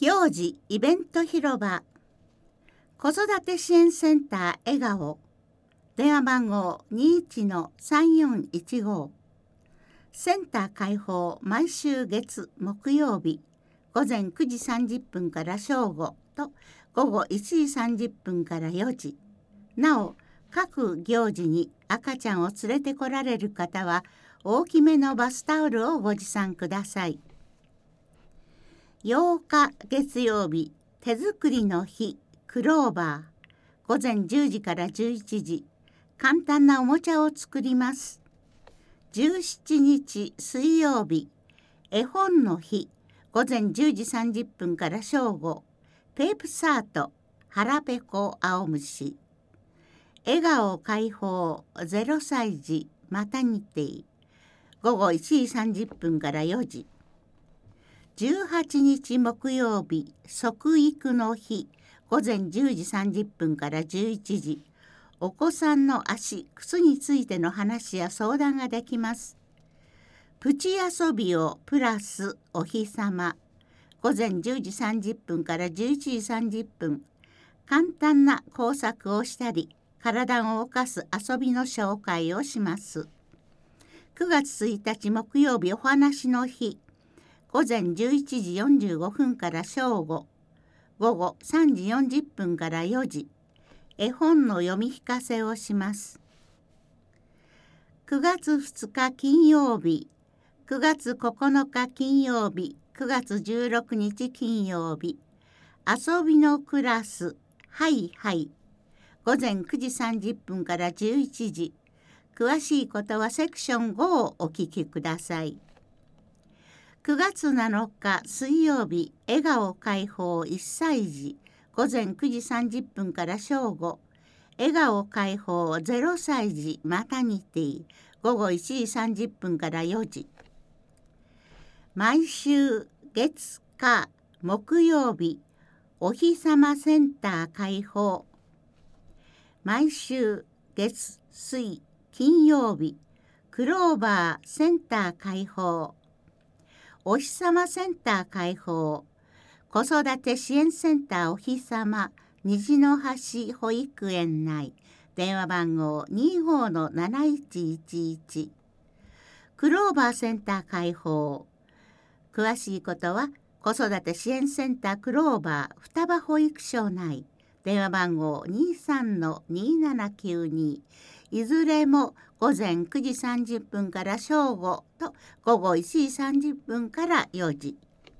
行事イベント広場子育て支援センター笑顔電話番号 21-3415 センター開放毎週月木曜日午前9時30分から正午と午後1時30分から4時。なお各行事に赤ちゃんを連れてこられる方は大きめのバスタオルをご持参ください。8日月曜日手作りの日クローバー午前10時から11時簡単なおもちゃを作ります。17日水曜日絵本の日午前10時30分から正午ペープサート腹ペコ青虫笑顔解放0歳児マタニティ午後1時30分から4時。18日木曜日即育の日午前10時30分から11時。お子さんの足靴についての話や相談ができます。プチ遊びをプラスお日様午前10時30分から11時30分。簡単な工作をしたり体を動かす遊びの紹介をします。9月1日木曜日お話の日午前11時45分から正午午後3時40分から4時絵本の読み聞かせをします。9月2日金曜日9月9日金曜日9月16日金曜日遊びのクラスはいはい午前9時30分から11時。詳しいことはセクション5をお聞きください。9月7日水曜日笑顔解放1歳児午前9時30分から正午笑顔解放0歳児マタニティ午後1時30分から4時。毎週月火木曜日お日様センター開放。毎週月水金曜日クローバーセンター開放。お日様センター開放。子育て支援センターお日様虹の橋保育園内電話番号 25-7111 クローバーセンター開放。詳しいことは子育て支援センタークローバー双葉保育所内電話番号 23-2792 いずれも午前9時30分から正午と午後1時30分から4時。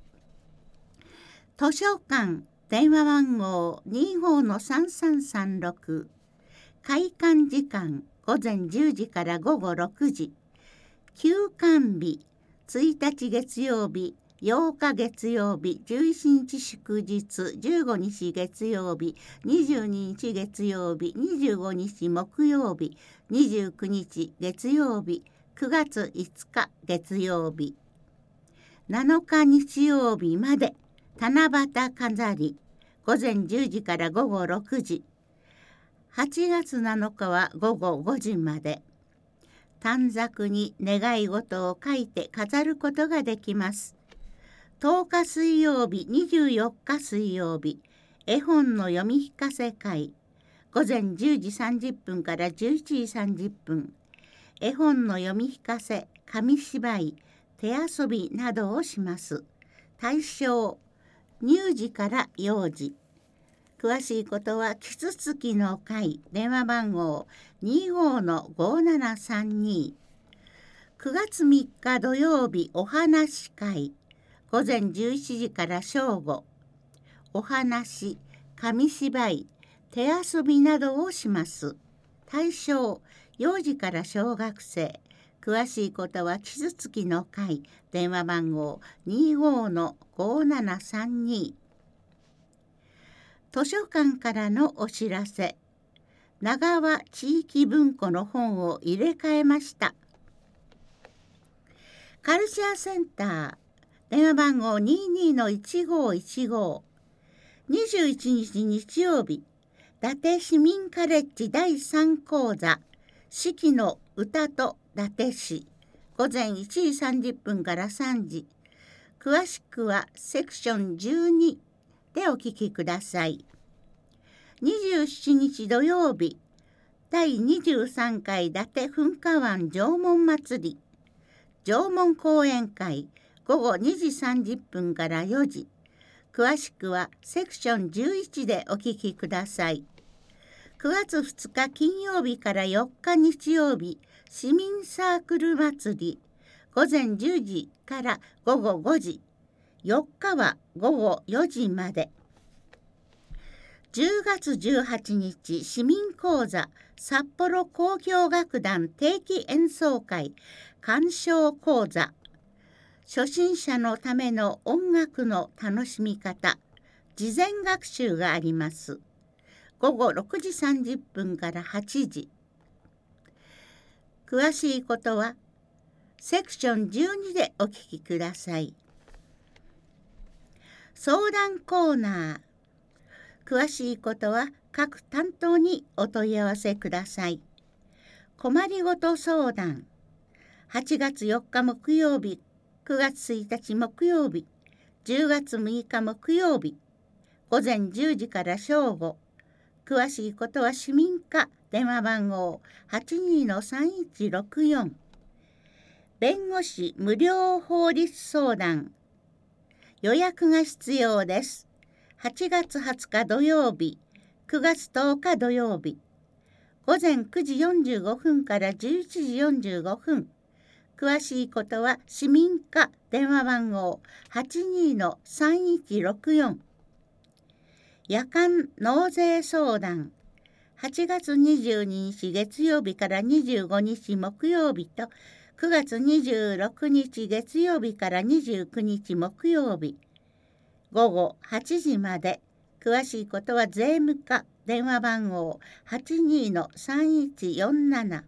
図書館電話番号 25-3336 開館時間午前10時から午後6時。休館日1日月曜日8日月曜日11日祝日15日月曜日22日月曜日25日木曜日29日月曜日9月5日月曜日7日日曜日まで七夕飾り午前10時から午後6時。8月7日は午後5時まで。短冊に願い事を書いて飾ることができます。10日水曜日24日水曜日絵本の読み聞かせ会午前10時30分から11時30分。絵本の読み聞かせ紙芝居手遊びなどをします。対象乳児から幼児。詳しいことはキツツキの会電話番号 25-5732 9月3日土曜日お話会午前11時から正午お話紙芝居手遊びなどをします。対象幼児から小学生。詳しいことはキツツキの会電話番号 25-5732。図書館からのお知らせ。長和地域文庫の本を入れ替えました。カルチャーセンター電話番号 22-1515 21日日曜日伊達市民カレッジ第3講座四季の歌と伊達市午前1時30分から3時。詳しくはセクション12 でお聞きください。27日土曜日、第23回伊達噴火湾縄文祭り、縄文講演会、午後2時30分から4時。詳しくはセクション11でお聞きください。9月2日金曜日から4日日曜日、市民サークル祭り、午前10時から午後5時。4日は午後4時まで。10月18日、市民講座、札幌交響楽団定期演奏会、鑑賞講座。初心者のための音楽の楽しみ方、事前学習があります。午後6時30分から8時。詳しいことは、セクション12でお聞きください。相談コーナー。詳しいことは各担当にお問い合わせください。困りごと相談。8月4日木曜日、9月1日木曜日、10月6日木曜日、午前10時から正午。詳しいことは市民課電話番号 82-3164。弁護士無料法律相談。予約が必要です。8月20日土曜日、9月10日土曜日、午前9時45分から11時45分。詳しいことは市民課電話番号 82-3164。夜間納税相談。8月22日月曜日から25日木曜日と9月26日月曜日から29日木曜日。午後8時まで。詳しいことは税務課電話番号 82-3147。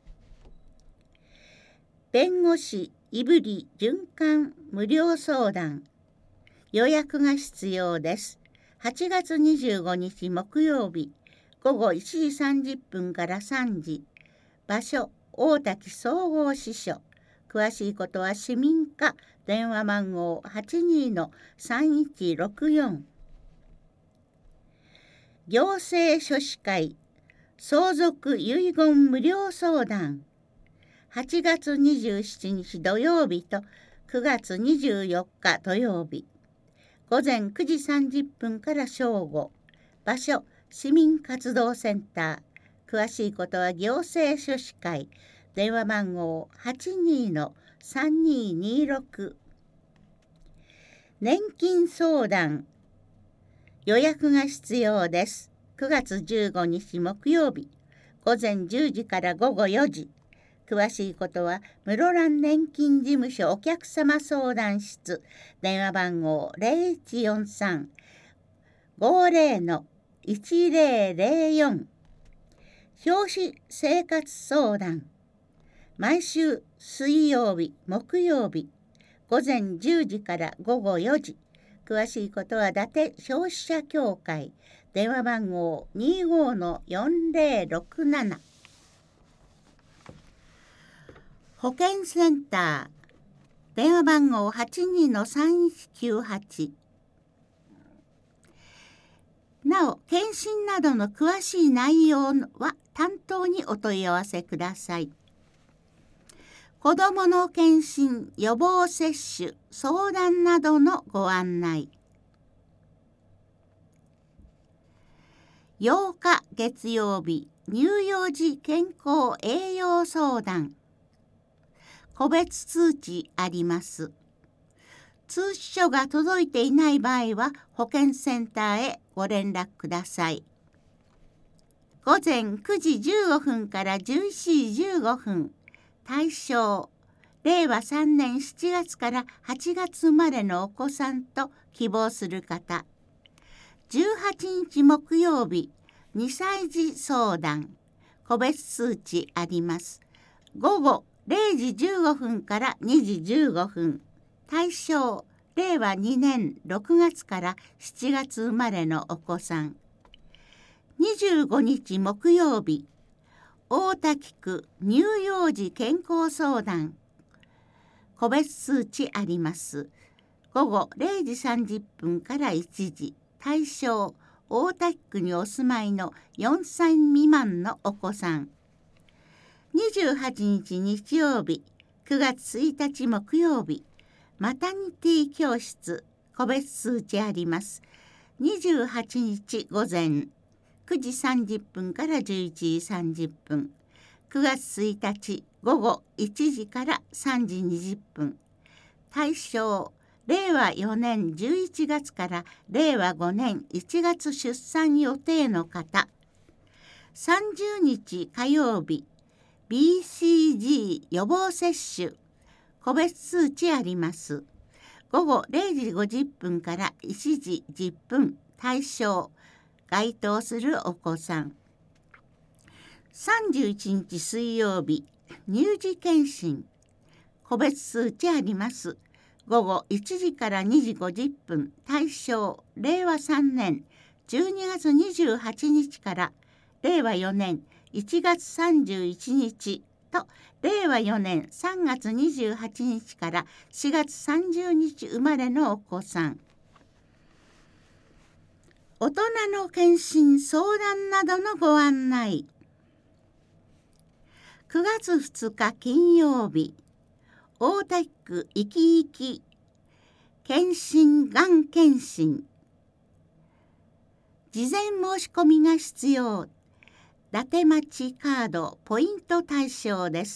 弁護士いぶり循環無料相談。予約が必要です。8月25日木曜日、午後1時30分から3時。場所、大滝総合支所。詳しいことは市民課電話番号 82-3164。行政書士会相続遺言無料相談。8月27日土曜日と9月24日土曜日。午前9時30分から正午。場所、市民活動センター。詳しいことは行政書士会。電話番号 82-3226。年金相談。予約が必要です。9月15日木曜日。午前10時から午後4時。詳しいことは室蘭年金事務所お客様相談室。電話番号 0143-50-1004。表紙生活相談。毎週水曜日、木曜日。午前10時から午後4時。詳しいことは伊達消費者協会。電話番号 25-4067。保健センター。電話番号 82-3198。なお、検診などの詳しい内容は担当にお問い合わせください。子どもの検診、予防接種、相談などのご案内。8日月曜日、乳幼児健康栄養相談。個別通知あります。通知書が届いていない場合は保健センターへご連絡ください。午前9時15分から11時15分。対象、令和3年7月から8月生まれのお子さんと希望する方。18日木曜日、2歳児相談。個別通知あります。午後0時15分から2時15分。対象、令和2年6月から7月生まれのお子さん。25日木曜日、大滝区乳幼児健康相談。個別通知あります。午後0時30分から1時。 対象大田区にお住まいの4歳未満のお子さん。28日日曜日、9月1日木曜日、マタニティ教室個別数値あります。28日午前9時30分から11時30分、9月1日午後1時から3時20分、対象令和4年11月から令和5年1月出産予定の方。30日火曜日、BCG 予防接種個別数値あります。午後0時50分から1時10分、対象該当するお子さん。31日水曜日、乳児検診個別数値あります。午後1時から2時50分、対象令和3年12月28日から令和4年1月31日と令和4年3月28日から4月30日生まれのお子さん。大人の検診相談などのご案内。9月2日金曜日、大田区いきいき検診がん検診。事前申し込みが必要。伊達町カードポイント対象です。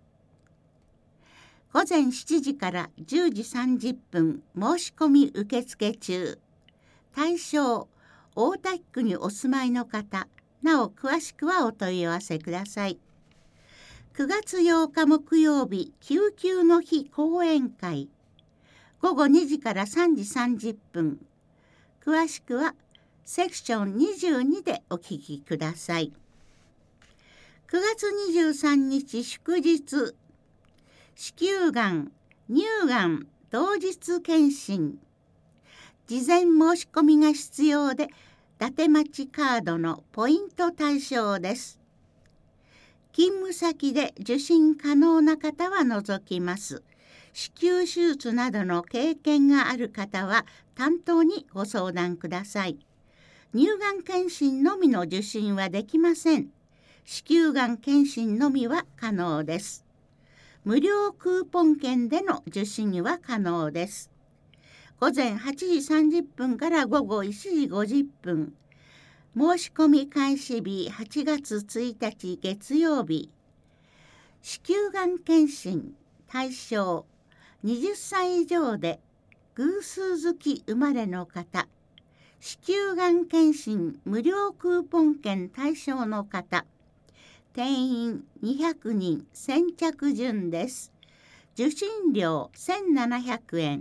午前7時から10時30分申し込み受付中。対象大田区にお住まいの方。なお詳しくはお問い合わせください。9月8日木曜日、救急の日講演会。午後2時から3時30分。詳しくはセクション22でお聞きください。9月23日祝日、子宮がん、乳がん同日検診。事前申し込みが必要で、伊達町カードのポイント対象です。勤務先で受診可能な方は除きます。子宮手術などの経験がある方は担当にご相談ください。乳がん検診のみの受診はできません。子宮がん検診のみは可能です。無料クーポン券での受診は可能です。午前8時30分から午後1時50分。申し込み開始日8月1日月曜日。子宮がん検診対象20歳以上で偶数月生まれの方。子宮がん検診無料クーポン券対象の方。定員200人先着順です。受診料1700円。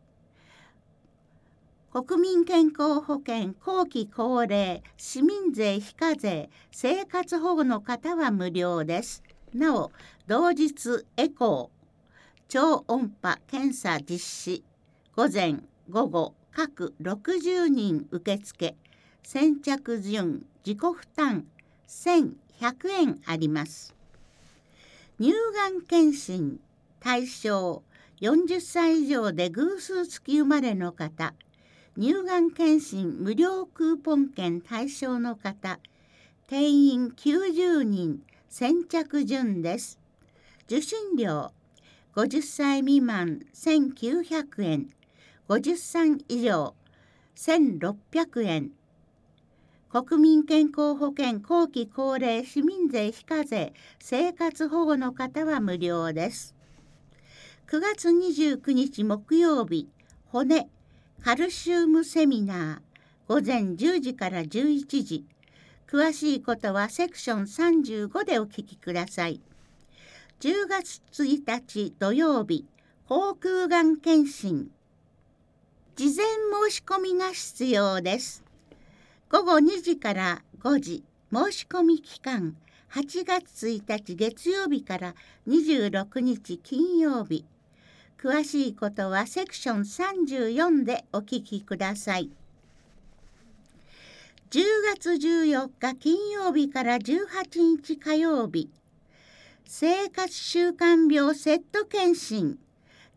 国民健康保険後期高齢市民税非課税生活保護の方は無料です。なお同日エコー超音波検査実施。午前午後各60人受付。先着順自己負担1100円あります。乳がん検診対象40歳以上で偶数月生まれの方。乳がん検診無料クーポン券対象の方。定員90人先着順です。受診料50歳未満1900円。50歳以上1600円。国民健康保険後期高齢市民税非課税生活保護の方は無料です。9月29日木曜日、骨カルシウムセミナー。午前10時から11時。詳しいことはセクション35でお聞きください。10月1日土曜日、口腔がん検診。事前申し込みが必要です。午後2時から5時、申し込み期間、8月1日月曜日から26日金曜日。詳しいことはセクション34でお聞きください。10月14日金曜日から18日火曜日、生活習慣病セット検診。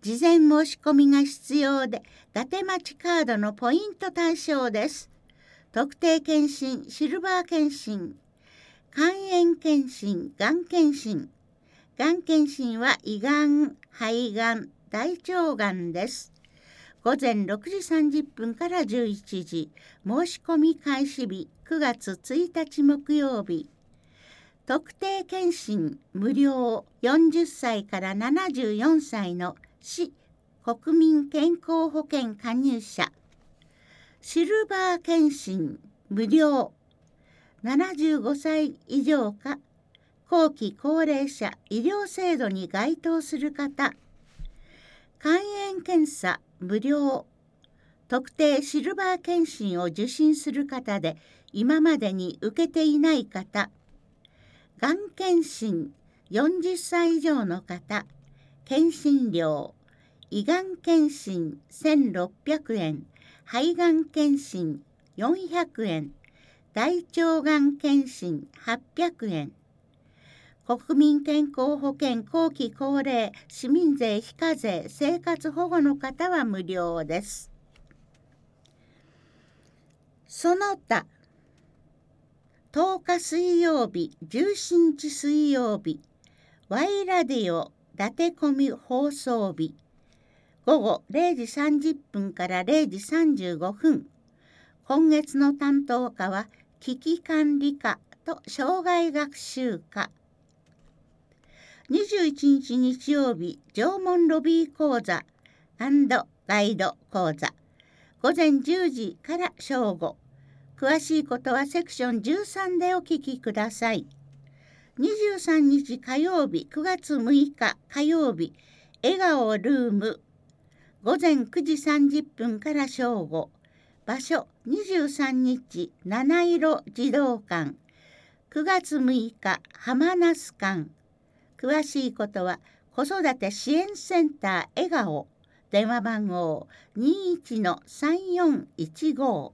事前申し込みが必要で、伊達町カードのポイント対象です。特定健診、シルバー健診、肝炎健診、がん健診。がん検診は胃がん、肺がん、大腸がんです。午前6時30分から11時、申し込み開始日9月1日木曜日。特定健診無料、40歳から74歳の市国民健康保険加入者。シルバー健診無料、75歳以上か後期高齢者医療制度に該当する方。肝炎検査無料、特定シルバー検診を受診する方で今までに受けていない方。がん検診40歳以上の方、検診料、胃がん検診1600円、肺がん検診400円、大腸がん検診800円。国民健康保険後期高齢、市民税非課税、生活保護の方は無料です。その他、10日水曜日、17日水曜日、Yラディオ伊達込み放送日、午後0時30分から0時35分。今月の担当課は、危機管理課と障害学習課。21日日曜日、縄文ロビー講座&ガイド講座。午前10時から正午。詳しいことはセクション13でお聞きください。23日火曜日、9月6日火曜日、笑顔ルーム。午前9時30分から正午。場所、23日、七色児童館。9月6日、浜那須館。詳しいことは子育て支援センター笑顔、電話番号 21-3415。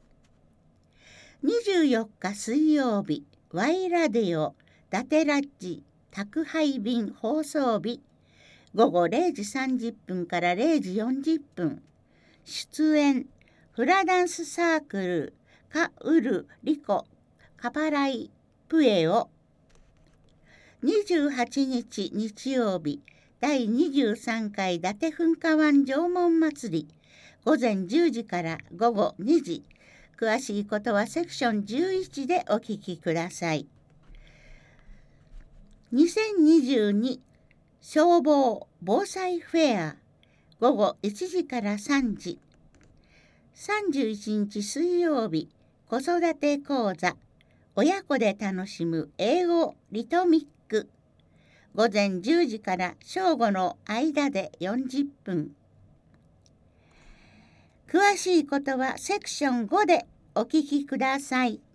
24日水曜日、Yラディオ伊達ラッジ宅配便放送日。午後0時30分から0時40分。出演フラダンスサークルカウルリコカパライプエオ。28日日曜日、第23回伊達噴火湾縄文祭り。午前10時から午後2時。詳しいことはセクション11でお聞きください。2022消防防災フェア。午後1時から3時。31日水曜日、子育て講座。親子で楽しむ英語リトミック。午前10時から正午の間で40分。詳しいことはセクション5でお聞きください。